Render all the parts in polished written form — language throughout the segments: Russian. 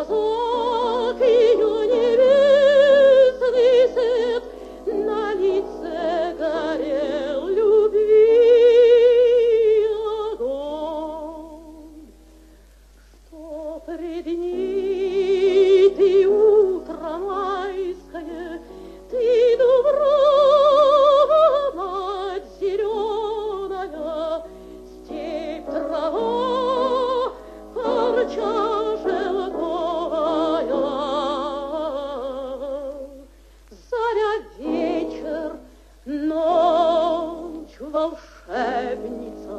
глазах ее небесный свет, на лице горел любви огонь. Что пред ней ты, утро майское, ты, дубрава мать зеленая, степь трава, парча желтая, заря вечер, ночь волшебница.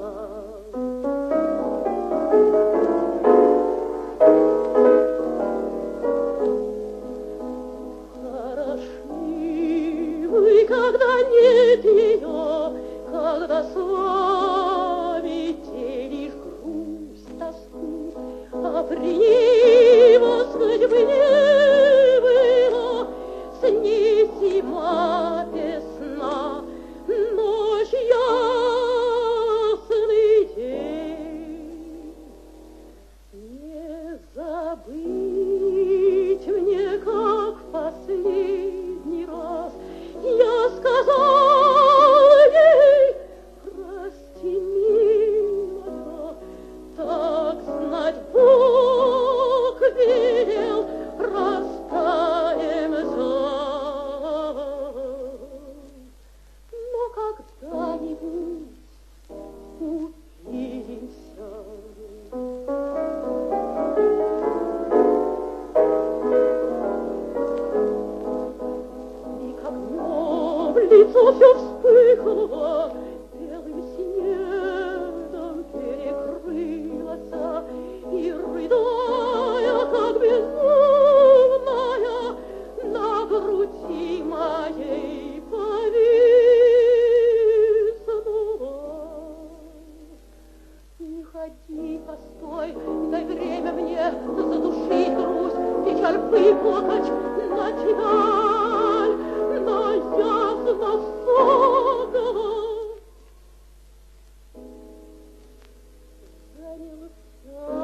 Когда нет ее, когда с вами делишь грусть, тоску, а при ней восхоть мне было, с ней зима весна, ночь ясный день. Не забыть мне, как в последний раз я сказала ей: прости, милая, так знать Бог велел, растаем завтра. Но когда-нибудь увидимся. Лицо все вспыхнуло, белым снегом перекрылось, и, рыдая, как безумная, на груди моей повиснула. Не ходи, постой, дай время мне задушить грусть, печаль выплакать на тебя. Занялся